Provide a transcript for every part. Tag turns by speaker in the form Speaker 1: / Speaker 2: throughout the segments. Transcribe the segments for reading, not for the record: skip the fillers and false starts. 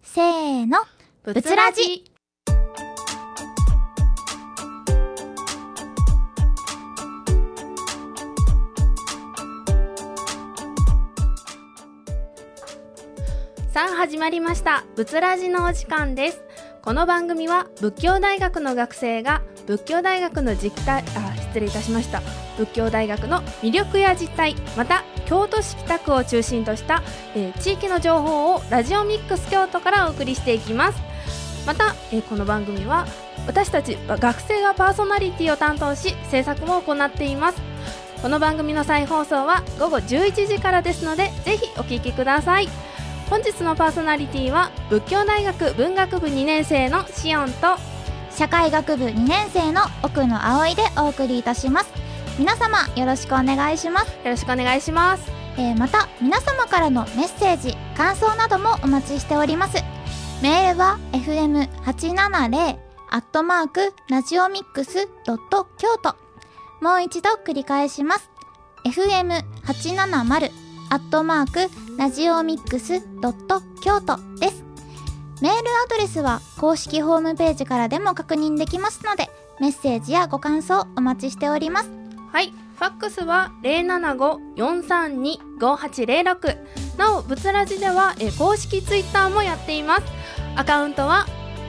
Speaker 1: せーの、
Speaker 2: ぶつラジ。さあ始まりました、ぶつラジのお時間です。この番組は仏教大学の学生が仏教大学の仏教大学の魅力や実態、また京都市北区を中心とした、地域の情報をラジオミックス京都からお送りしていきます。また、この番組は私たち学生がパーソナリティを担当し制作も行っています。この番組の再放送は午後11時からですので、ぜひお聞きください。本日のパーソナリティは仏教大学文学部2年生のしおんと
Speaker 1: 社会学部2年生の奥野葵でお送りいたします。皆様よろしくお願いします。
Speaker 2: よろしくお願いします。
Speaker 1: また皆様からのメッセージ、感想などもお待ちしております。メールは fm870@radiomix.kyoto。 もう一度繰り返します。 fm870@radiomix.kyoto です。メールアドレスは公式ホームページからでも確認できますので、メッセージやご感想お待ちしております。
Speaker 2: はい、ファックスは 075-432-5806。 なお、ぶつラジでは公式ツイッターもやっています。アカウントは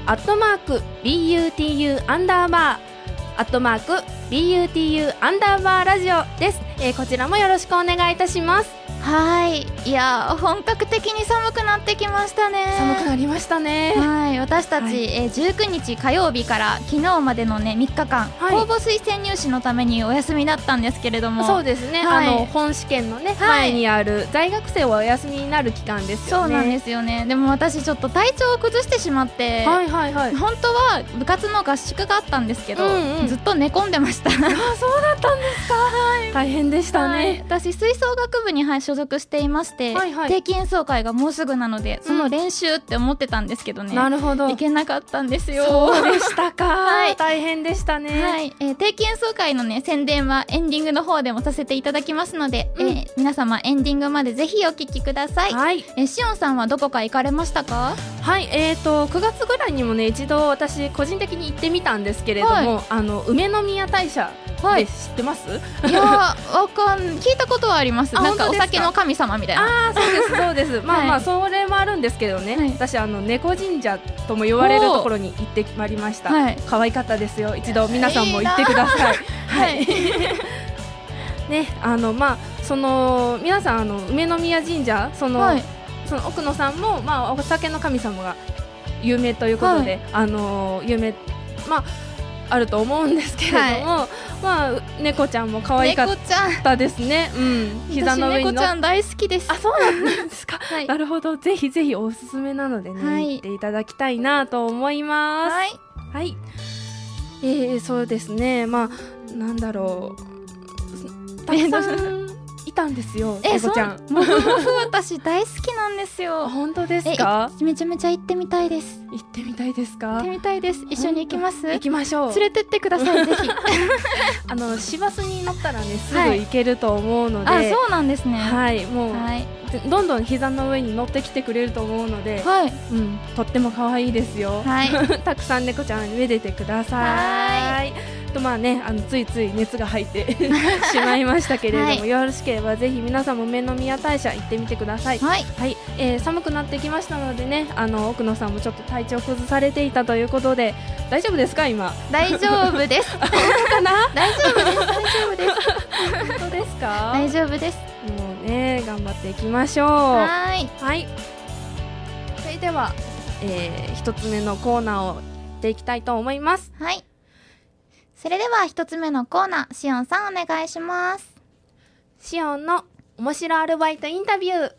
Speaker 2: @BUTU_BUTU_ラジオです。こちらもよろしくお願いいたします。
Speaker 1: はい、いや本格的に寒くなってきましたね。
Speaker 2: 寒くなりましたね。
Speaker 1: はい、私たち、19日火曜日から昨日までのね3日間、公募推薦入試のためにお休みだったんですけれども。
Speaker 2: そうですね、本試験のね、前にある在学生はお休みになる期間ですよね。
Speaker 1: そうなんですよね。でも私ちょっと体調を崩してしまって、本当は部活の合宿があったんですけど、ずっと寝込んでました。あ、そうだ
Speaker 2: ったんですか。大変でしたね。
Speaker 1: 私吹奏楽部に所属していまして、定期演奏会がもうすぐなので、その練習って思ってたんですけどね。なるほど、いけなかったんですよ。
Speaker 2: そうでしたか。大変でしたね。
Speaker 1: 定期演奏会のね宣伝はエンディングの方でもさせていただきますので、皆様エンディングまでぜひお聞きください。しおんさんはどこか行かれましたか？
Speaker 2: はい、9月ぐらいにもね一度私個人的に行ってみたんですけれども、梅宮大社で知ってます？
Speaker 1: いや聞いたことはあります。なんかお酒の神様みたいな。
Speaker 2: あ、そうですそうです。まあそれもあるんですけどね、私猫神社とも言われるところに行ってまいりました。可愛かったですよ。一度皆さんも行ってください。はいね、その皆さん梅宮神社、その奥野さんもお酒の神様が有名ということで、有名あると思うんですけれども、猫ちゃんも可愛かったですね。膝の上に
Speaker 1: 私猫ちゃん大好きです。
Speaker 2: あ、そうなんですか。なるほど、ぜひぜひおすすめなのでね、行っていただきたいなと思います。はい、そうですね、なんだろう、たくさんいたんですよ、猫ちゃん。
Speaker 1: 私大好きなんですよ。
Speaker 2: 本当ですか？
Speaker 1: めちゃめちゃ行ってみたいです。
Speaker 2: 行ってみたいですか？
Speaker 1: 行ってみたいです。一緒に行きます？
Speaker 2: 行きましょう。
Speaker 1: 連れてってください、ぜひ。
Speaker 2: 市バスに乗ったらねすぐ行けると思うので。
Speaker 1: あ、そうなんですね。
Speaker 2: はい、もうどんどん膝の上に乗ってきてくれると思うので、とっても可愛いですよ。たくさん猫ちゃんめでてください。とついつい熱が入ってしまいましたけれども、よろしければぜひ皆さんも梅宮大社行ってみてください。寒くなってきましたのでね、奥野さんもちょっと体調崩されていたということで、大丈夫ですか？今
Speaker 1: 大丈夫です。
Speaker 2: 本当かな？
Speaker 1: 大丈夫です。大丈夫です。
Speaker 2: 本当ですか？
Speaker 1: 大丈夫です。
Speaker 2: もうね、頑張っていきましょう。はい。それでは、一つ目のコーナーをやっていきたいと思います。
Speaker 1: それでは一つ目のコーナー、しおんさんお願いします。
Speaker 2: しおんの面白アルバイトインタビュー。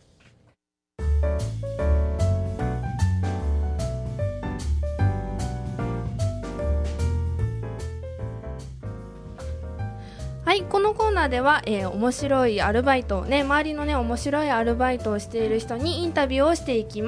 Speaker 2: はい、このコーナーでは、面白いアルバイトをね、周りのね面白いアルバイトをしている人にインタビューをしていきます。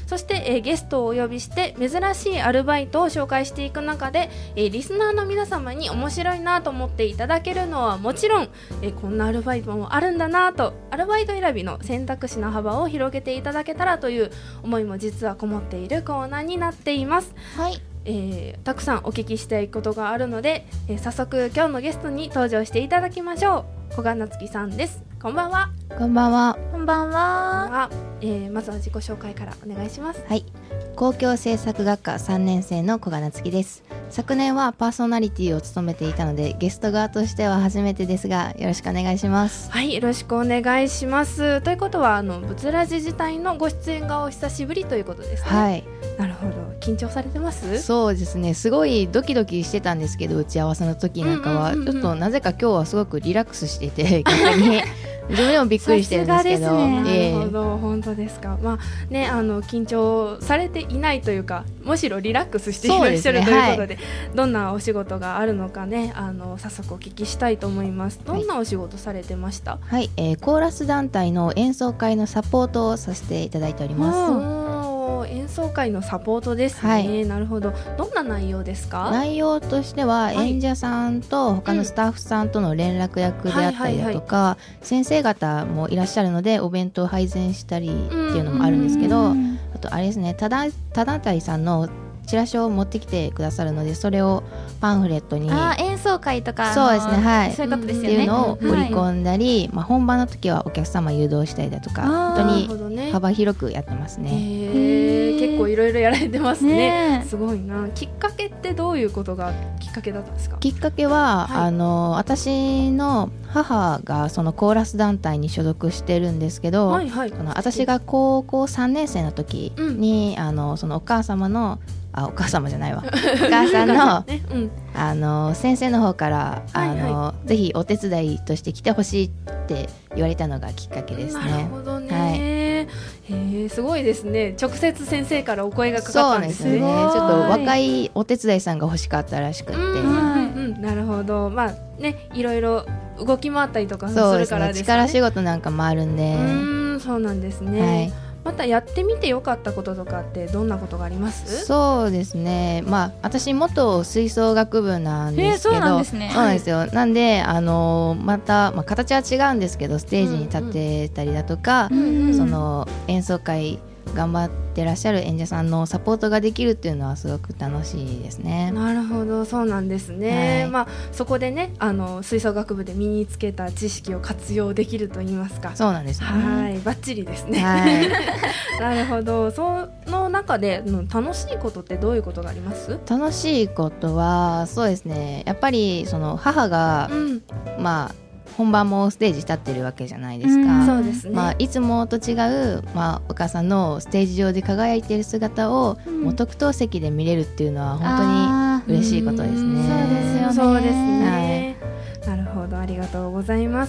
Speaker 2: そして、ゲストをお呼びして珍しいアルバイトを紹介していく中で、リスナーの皆様に面白いなと思っていただけるのはもちろん、こんなアルバイトもあるんだなと、アルバイト選びの選択肢の幅を広げていただけたらという思いも実はこもっているコーナーになっています。
Speaker 1: はい、
Speaker 2: たくさんお聞きしたいことがあるので、早速今日のゲストに登場していただきましょう。古賀夏樹さんです。こんばんは。
Speaker 3: こんばんは。
Speaker 1: こんばんは。
Speaker 2: まずは自己紹介からお願いします。
Speaker 3: はい、公共政策学科3年生の古賀夏樹です。昨年はパーソナリティを務めていたのでゲスト側としては初めてですが、よろしくお願いします。
Speaker 2: はい、よろしくお願いします。ということはブツラジ自体のご出演がお久しぶりということですね。
Speaker 3: はい、
Speaker 2: なるほど。緊張されてます？
Speaker 3: そうですね、すごいドキドキしてたんですけど、打ち合わせの時なんかは、ちょっとなぜか今日はすごくリラックスしていて逆に自分でもびっくりしてるんですけど。
Speaker 2: なるほど、本当ですか。まあね、緊張されていないというか、むしろリラックスしていらっしゃる、ということで、どんなお仕事があるのかね、早速お聞きしたいと思います。どんなお仕事されてました？
Speaker 3: はい、コーラス団体の演奏会のサポートをさせていただいております。
Speaker 2: 演奏会のサポートですね。はい、なるほど。どんな内容ですか？
Speaker 3: 内容としては、演者さんと他のスタッフさんとの連絡役であったりだとか、先生方もいらっしゃるのでお弁当を配膳したりっていうのもあるんですけど、あとあれですね、他団体さんのチラシを持ってきてくださるので、それをパンフレットに、
Speaker 1: 演奏会とか、
Speaker 3: そうですね、はい、
Speaker 1: そういうことですよね、
Speaker 3: っていうのを盛り込んだり、本番の時はお客様誘導したりだとか、本当に幅広くやってますね。
Speaker 2: 結構いろいろやられてますね。すごいな。きっかけってどういうことがきっかけだったんですか？
Speaker 3: きっかけは、私の母がそのコーラス団体に所属してるんですけど、私が高校3年生の時に、そのお母様じゃないわお母さんの、ね、先生の方から、ぜひお手伝いとして来てほしいって言われたのがきっかけですね。
Speaker 2: なるほどね。すごいですね。直接先生からお声がかかったんですね。
Speaker 3: そうですね。ちょっと若いお手伝いさんが欲しかったらしくて、
Speaker 2: なるほど。まあね、いろいろ動き回ったりとかするからですね。
Speaker 3: 力仕事なんかもあるんで。
Speaker 2: そうなんですね。またやってみてよかったこととかってどんなことがあります？
Speaker 3: そうですね、私元吹奏楽部なんですけど、
Speaker 1: そうなんですね。
Speaker 3: そうなんですよ。なんでまた、形は違うんですけど、ステージに立てたりだとか、その演奏会頑張ってらっしゃる演者さんのサポートができるっていうのはすごく楽しいですね。
Speaker 2: なるほど、そうなんですね。そこでね、吹奏楽部で身につけた知識を活用できると言いますか。
Speaker 3: そうなんですね。
Speaker 2: はい、バッチリですね。なるほど。その中で楽しいことってどういうことがあります？
Speaker 3: 楽しいことはそうですね、やっぱりその母が、本番もステージ立ってるわけじゃないですか。
Speaker 2: そうですね。
Speaker 3: いつもと違う、お母さんのステージ上で輝いている姿を、もう特等席で見れるっていうのは本当に嬉しいことですね。
Speaker 1: そうですよね。
Speaker 2: そうですね。なるほど、ありがとうございます。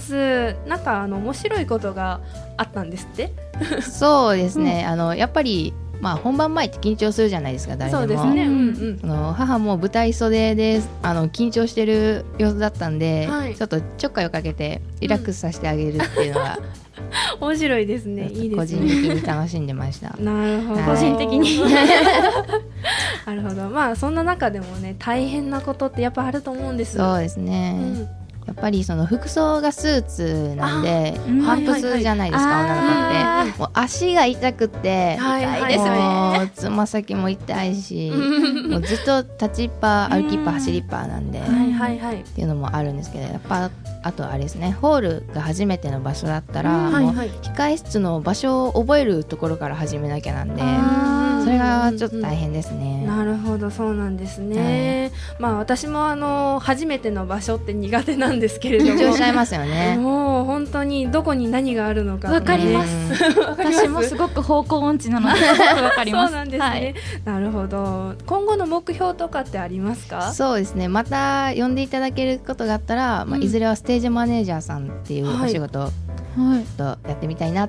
Speaker 2: なんか面白いことがあったんですって？
Speaker 3: そうですね。やっぱり本番前って緊張するじゃないですか、誰でも。
Speaker 2: そうですね。
Speaker 3: 母も舞台袖で緊張してる様子だったんで、ちょっとちょっかいをかけてリラックスさせてあげるっていうのが、
Speaker 2: 面白いですね。いいですね。
Speaker 3: 個人的に楽しんでました。
Speaker 2: なるほど。
Speaker 1: 個人的に
Speaker 2: なるほど。そんな中でもね、大変なことってやっぱあると思うんです。
Speaker 3: そうですね。やっぱりその服装がスーツなんで、パンプスじゃないですか、女の子って。もう足が痛くて、もうつま先も痛いし、もうずっと立ちっぱ歩きっぱ走りっぱなんで、っていうのもあるんですけど、やっぱあとあれですね、ホールが初めての場所だったら、もう控室の場所を覚えるところから始めなきゃなんで、それがちょっと大変ですね。
Speaker 2: なるほど、そうなんですね。私も初めての場所って苦手なんですけれども、
Speaker 3: 緊張しちゃいますよね。
Speaker 2: もう本当にどこに何があるのか
Speaker 1: わかります。私もすごく方向音痴なのでわかります。
Speaker 2: そうなんですね。なるほど。今後の目標とかってありますか？
Speaker 3: そうですね、また呼んでいただけることがあったら、いずれはステージマネージャーさんっていうお仕事をやってみたいなと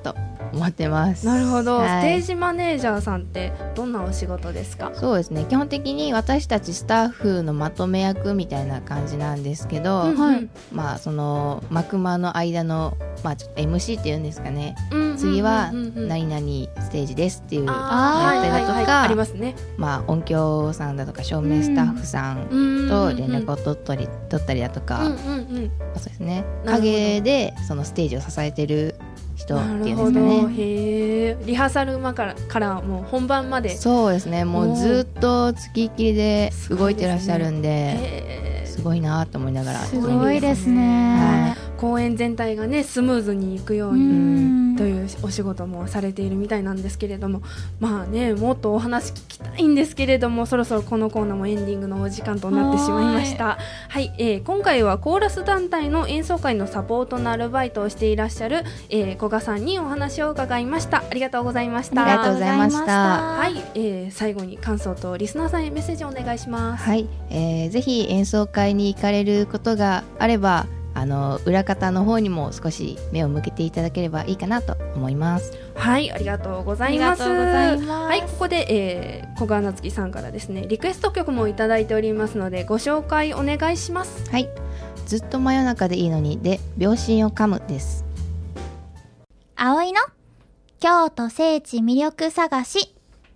Speaker 3: 思ってます。
Speaker 2: なるほど、
Speaker 3: はい、
Speaker 2: ステージマネージャーさんってどんなお仕事ですか？
Speaker 3: そうですね、基本的に私たちスタッフのまとめ役みたいな感じなんですけど、まあその幕間の間のまあちょっと MC っていうんですかね、次は何々ステージですっていうのやったりだとか、
Speaker 2: ありますね。
Speaker 3: まあ音響さんだとか照明スタッフさんと連絡を取ったりだとか、そうですね、影でそのステージを支えてる人っていうんですかね。
Speaker 2: へー、リハーサル間からもう本番まで。
Speaker 3: そうですね、もうずっと付きっきりで動いてらっしゃるんで、すごいなと思いながら。
Speaker 1: すごいですね、
Speaker 2: 公演全体がねスムーズにいくようにというお仕事もされているみたいなんですけれども、まあねもっとお話聞きたいんですけれども、そろそろこのコーナーもエンディングのお時間となってしまいました。はい、今回はコーラス団体の演奏会のサポートのアルバイトをしていらっしゃる、古賀さんにお話を伺いました。ありがとうございました。
Speaker 3: ありがとうございました。
Speaker 2: はい、最後に感想とリスナーさんへメッセージをお願いします。
Speaker 3: はい、ぜひ演奏会に行かれることがあれば、裏方の方にも少し目を向けていただければいいかなと思います。
Speaker 2: はい、ありがとうございます。はい、ここで、小川夏樹さんからですねリクエスト曲もいただいておりますのでご紹介お願いします。
Speaker 3: はい、ずっと真夜中でいいのにで秒針を噛むです。
Speaker 1: 葵の京都聖地魅力探し。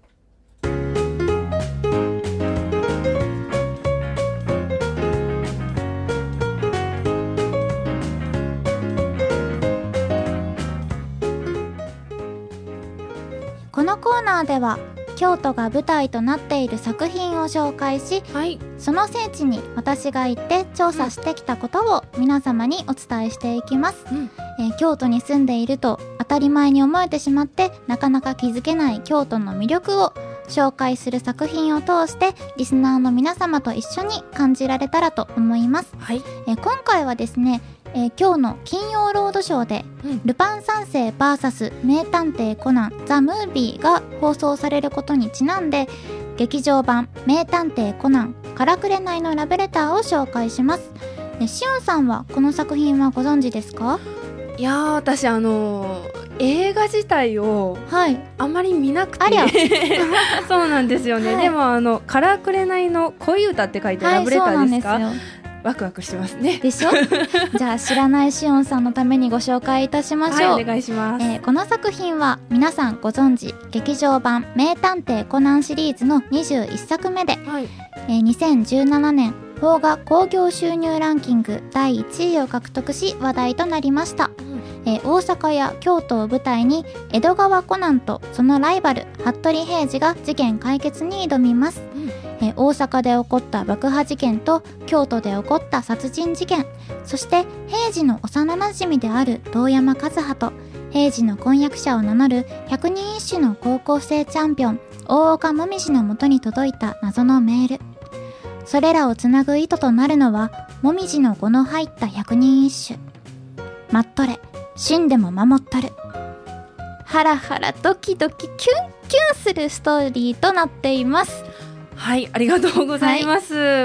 Speaker 1: このコーナーでは京都が舞台となっている作品を紹介し、その聖地に私が行って調査してきたことを皆様にお伝えしていきます。京都に住んでいると当たり前に思えてしまってなかなか気づけない京都の魅力を紹介する作品を通してリスナーの皆様と一緒に感じられたらと思います。今回はですね、今日の金曜ロードショーで、ルパン三世 VS 名探偵コナンザ・ムービーが放送されることにちなんで、劇場版名探偵コナンからくれないのラブレターを紹介します。しおんさんはこの作品はご存知ですか？
Speaker 2: いやー、私映画自体をあまり見なくて、そうなんですよね。でもからくれないの恋歌って書いてラブレターですか？ワクワクしてますね。
Speaker 1: でしょじゃあ知らないしおんさんのためにご紹介いたしましょう。
Speaker 2: お願いします。
Speaker 1: この作品は皆さんご存知劇場版名探偵コナンシリーズの21作目で、2017年邦画興行収入ランキング第1位を獲得し話題となりました。大阪や京都を舞台に江戸川コナンとそのライバル服部平次が事件解決に挑みます。大阪で起こった爆破事件と京都で起こった殺人事件、そして平次の幼なじみである遠山和葉と平次の婚約者を名乗る百人一首の高校生チャンピオン大岡もみじのもとに届いた謎のメール。それらをつなぐ糸となるのはもみじの語の入った百人一首。待っとれ、死んでも守ったる。ハラハラドキドキキュンキュンするストーリーとなっています。
Speaker 2: はい、ありがとうございます。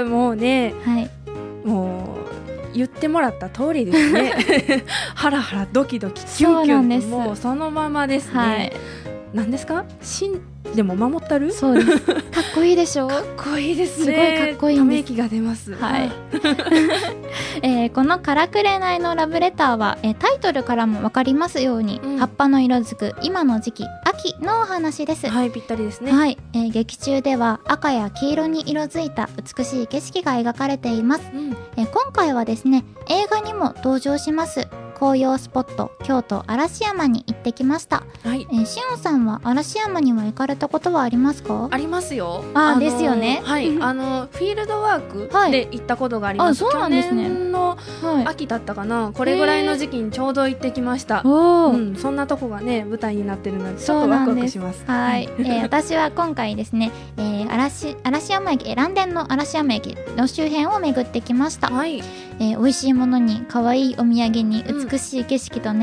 Speaker 2: もうね、もう言ってもらった通りですね。ハラハラドキドキキュンキュン、もうそのままですね。何ですか？死んでも守ったる？
Speaker 1: そうです。かっこいいでしょ？
Speaker 2: かっこいいですね。
Speaker 1: すごいかっこいいんです。
Speaker 2: ため息が出ます。
Speaker 1: このからくれないのラブレターは、タイトルからもわかりますように、葉っぱの色づく今の時期秋のお話です。
Speaker 2: ぴったりですね。
Speaker 1: 劇中では赤や黄色に色づいた美しい景色が描かれています。今回はですね、映画にも登場します紅葉スポット京都嵐山に行ってきました。しおんさんは嵐山には行かれたことはありますか？
Speaker 2: ありますよ。
Speaker 1: ですよね。
Speaker 2: フィールドワークで行ったことがあります。
Speaker 1: そうなんですね。
Speaker 2: 去年の秋だったかな、これぐらいの時期にちょうど行ってきました。そんなとこがね舞台になってるのでちょっとワクワクします。
Speaker 1: 私は今回ですね、嵐山駅、嵐電の嵐山駅の周辺を巡ってきました。美味しいものに可愛いお土産に美しい景色とね、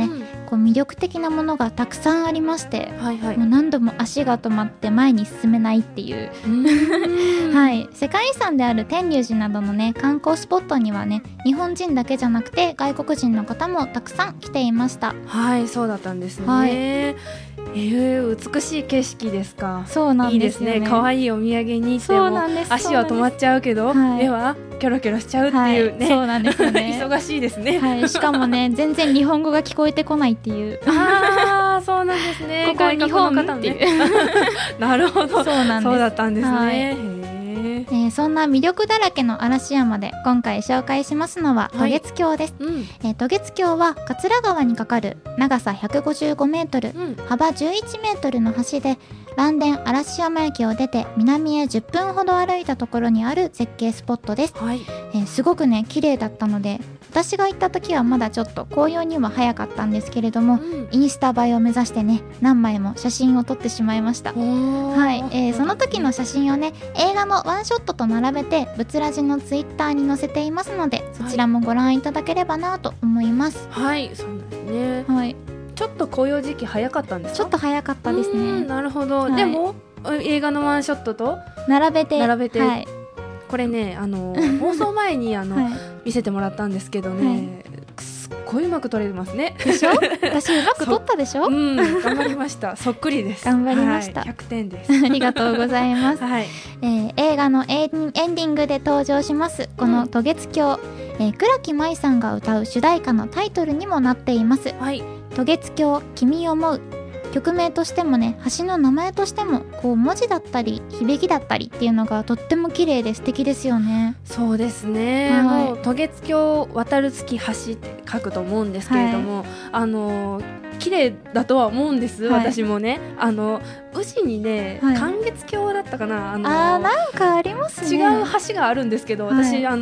Speaker 1: こう魅力的なものがたくさんありまして、
Speaker 2: はいはい、
Speaker 1: もう何度も足が止まって前に進めないっていう、はい、世界遺産である天龍寺などのね観光スポットにはね日本人だけじゃなくて外国人の方もたくさん来ていました。
Speaker 2: はい、そうだったんですね、はい、美しい景色ですか。
Speaker 1: そうなんですよね。
Speaker 2: いいですね。可愛いお土産に行っても足は止まっちゃうけど、目はキョロキョロしちゃうっていうね、
Speaker 1: そうなんですよね
Speaker 2: 忙しいですね、
Speaker 1: はい、しかもね全然日本語が聞こえてこないっていう
Speaker 2: ああそうなんですね。
Speaker 1: ここ日本っていう
Speaker 2: なるほど、
Speaker 1: そうなんです。
Speaker 2: そうだったんですね、
Speaker 1: そんな魅力だらけの嵐山で今回紹介しますのは渡月橋です、渡月橋は桂川に架かる長さ155メートル、幅11メートルの橋で嵐電嵐山駅を出て南へ10分ほど歩いたところにある絶景スポットです、すごくね綺麗だったので私が行った時はまだちょっと紅葉には早かったんですけれども、インスタ映えを目指してね何枚も写真を撮ってしまいました。はい、その時の写真をね映画のワンショットと並べてブツラジのツイッターに載せていますのでそちらもご覧いただければなと思います。
Speaker 2: はい、そうなんですね。
Speaker 1: はい、
Speaker 2: ちょっと紅葉時期早かったんですか？
Speaker 1: ちょっと早かったですね。
Speaker 2: なるほど、はい、でも映画のワンショットと
Speaker 1: 並べて、
Speaker 2: はい、これね放送前にはい、見せてもらったんですけどね、すっごいうまく撮れてますね。
Speaker 1: でしょ？私うまく撮ったでしょ？
Speaker 2: 頑張りました。そっくりです。
Speaker 1: 頑張りました。
Speaker 2: 100点です。
Speaker 1: ありがとうございます。
Speaker 2: はい、
Speaker 1: 映画のエンディングで登場しますこの渡月橋、倉木舞さんが歌う主題歌のタイトルにもなっています。
Speaker 2: はい、
Speaker 1: 渡月橋君思う。曲名としてもね橋の名前としてもこう文字だったり響きだったりっていうのがとっても綺麗で素敵ですよね。
Speaker 2: そうですね、はい、もう渡月橋渡る月橋って書くと思うんですけれども、はい、綺麗だとは思うんです、はい、私もね宇治にね、はい、関月橋だったかな
Speaker 1: なんかありますね。
Speaker 2: 違う橋があるんですけど、私、はい、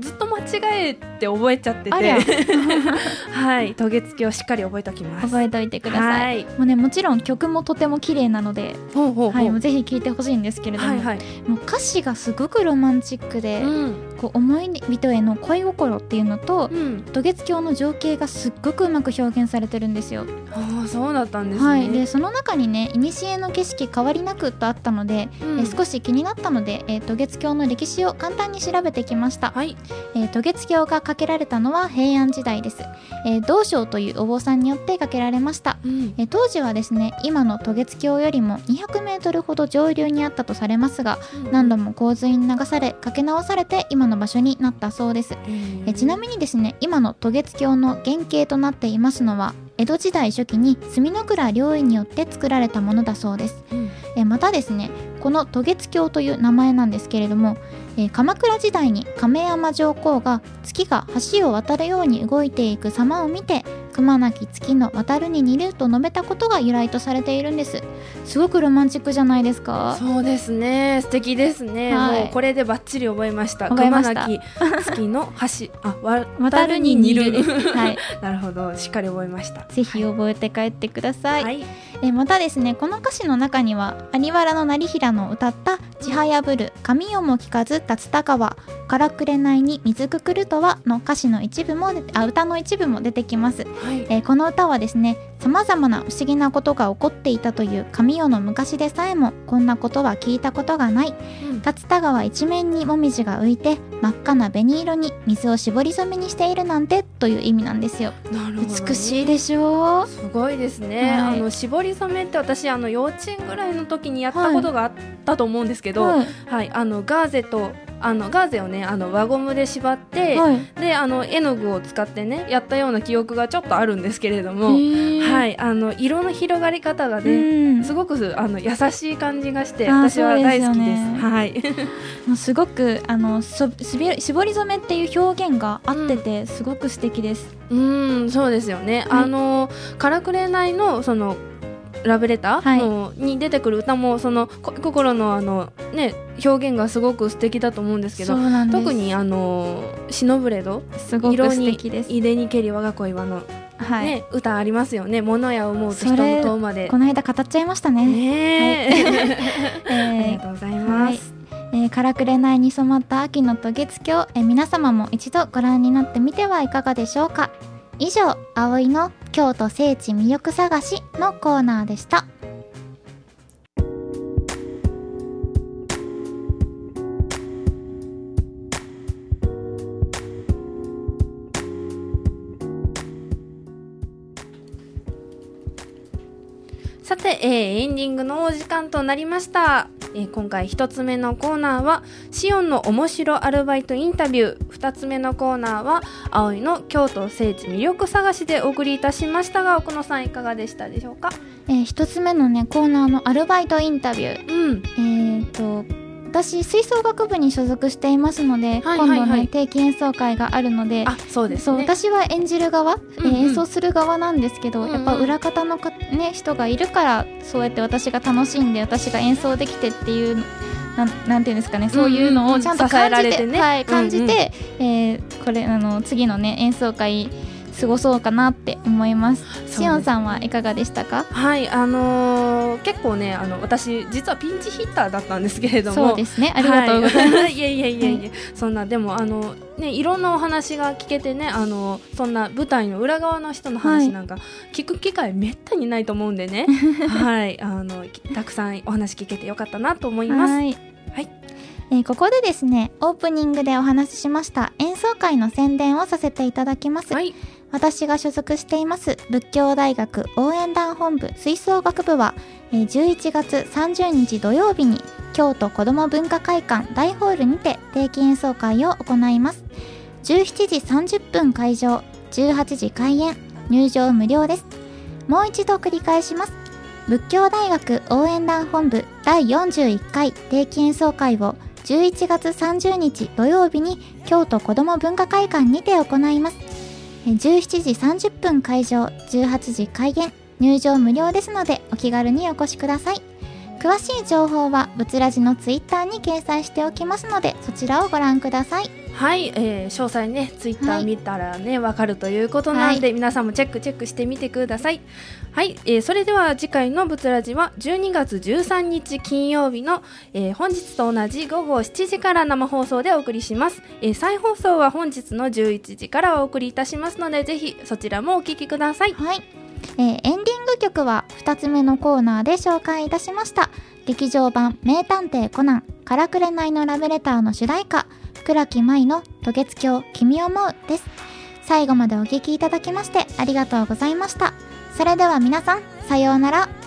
Speaker 2: ずっと間違えて覚えちゃっててはい渡月橋しっかり覚えておきます。
Speaker 1: 覚えておいてください、はい、もうねもちろん曲もとても綺麗なのではい、もうぜひ聴いてほしいんですけれども、はいはい、もう歌詞がすごくロマンチックで、こう思い人への恋心っていうのと、渡月橋の情景がすっごくうまく表現されてるんですよ。
Speaker 2: そうだったんですね、
Speaker 1: はい、でその中にね古の景色変わりなくとあったので、少し気になったので、渡月橋の歴史を簡単に調べてきました、はい。渡月橋が架けられたのは平安時代です。道昭というお坊さんによって架けられました、当時はですね今の渡月橋よりも200メートルほど上流にあったとされますが、何度も洪水に流され架け直されて今の場所になったそうです。ちなみにですね今の渡月橋の原型となっていますのは江戸時代初期に住倉良医によって作られたものだそうです、またですねこの渡月橋という名前なんですけれども、鎌倉時代に亀山上皇が月が橋を渡るように動いていく様を見てくまなき月の渡るに似ると述べたことが由来とされているんです。すごくロマンチックじゃないですか？
Speaker 2: そうですね、素敵ですね、はい、もうこれでバッチリ覚えました。くまなき月の渡るに似るはい、なるほど、しっかり覚えました。
Speaker 1: ぜひ覚えて帰ってください、はい。またですねこの歌詞の中には有原の成平の歌ったちはやぶる神代も聞かず竜田川からくれないに水くくるとはの歌詞の一部も歌の一部も出てきます、はい。この歌はですねさまざまな不思議なことが起こっていたという神代の昔でさえもこんなことは聞いたことがない、竜田川一面にもみじが浮いて真っ赤な紅色に水を絞り染めにしているなんてという意味なんですよ。
Speaker 2: なるほど、ね、
Speaker 1: 美しいでしょう。
Speaker 2: すごいですね、はい。絞り染めって私幼稚園ぐらいの時にやったことがあったと思うんですけど、はいはい、ガーゼをね輪ゴムで縛って、はい、で絵の具を使ってねやったような記憶がちょっとあるんですけれども、はい、色の広がり方がね、すごく優しい感じがして私は大好きです。はい、
Speaker 1: もうすごく絞り染めっていう表現が合っててすごく素敵です。
Speaker 2: そうですよね、はい、からくれないのそのラブレターに出てくる歌もその心のね表現がすごく素敵だと思うんですけど、特にシノブレド
Speaker 1: すごく素敵です。
Speaker 2: 色にいでにけり我が恋はの、はいね、歌ありますよね。物や思うと人の問うまで
Speaker 1: この間語っちゃいましたね。
Speaker 2: ありがとうございます、
Speaker 1: はい。からくれないに染まった秋の渡月橋、皆様も一度ご覧になってみてはいかがでしょうか。以上葵の今京都聖地魅力探しのコーナーでした。
Speaker 2: さて、エンディングのお時間となりました。今回一つ目のコーナーはシオンの面白アルバイトインタビュー、二つ目のコーナーは葵の京都聖地魅力探しでお送りいたしましたが、奥野さんいかがでしたでしょうか？
Speaker 1: 一つ目のねコーナーのアルバイトインタビュー、私吹奏楽部に所属していますので、今度ね定期演奏会があるので、
Speaker 2: そうですね、
Speaker 1: 私は演じる側、演奏する側なんですけど、やっぱ裏方の人がいるから、そうやって私が楽しんで私が演奏できてっていうなんていうんですかね、そういうのをちゃんと感じて、感じて、これ次のね演奏会過ごそうかなって思います。シオンさんはいかがでしたか？
Speaker 2: はい、結構ね私実はピンチヒッターだったんですけれども。
Speaker 1: そうですね、ありがとうございます。
Speaker 2: いや、そんなでもね、いろんなお話が聞けてね、そんな舞台の裏側の人の話なんか聞く機会めったにないと思うんでね、はい、たくさんお話聞けてよかったなと思います。はい、
Speaker 1: ここでですね、オープニングでお話ししました演奏会の宣伝をさせていただきます。私が所属しています仏教大学応援団本部吹奏楽部は、11月30日土曜日に京都子ども文化会館大ホールにて定期演奏会を行います。17時30分会場、18時開演、入場無料です。もう一度繰り返します。仏教大学応援団本部第41回定期演奏会を11月30日土曜日に京都子ども文化会館にて行います。17時30分会場、18時開演、入場無料ですのでお気軽にお越しください。詳しい情報はブツラジのツイッターに掲載しておきますので、そちらをご覧ください。
Speaker 2: はい、詳細ねツイッター見たらね、わかるということなんで、皆さんもチェックしてみてください。はい、それでは次回のブツラジは12月13日金曜日の、本日と同じ午後7時から生放送でお送りします。再放送は本日の11時からお送りいたしますので、ぜひそちらもお聞きください。
Speaker 1: はい、エンディング曲は2つ目のコーナーで紹介いたしました劇場版名探偵コナンからくれないのラブレターの主題歌、倉木舞の渡月橋君思うです。最後までお聴きいただきましてありがとうございました。それでは皆さん、さようなら。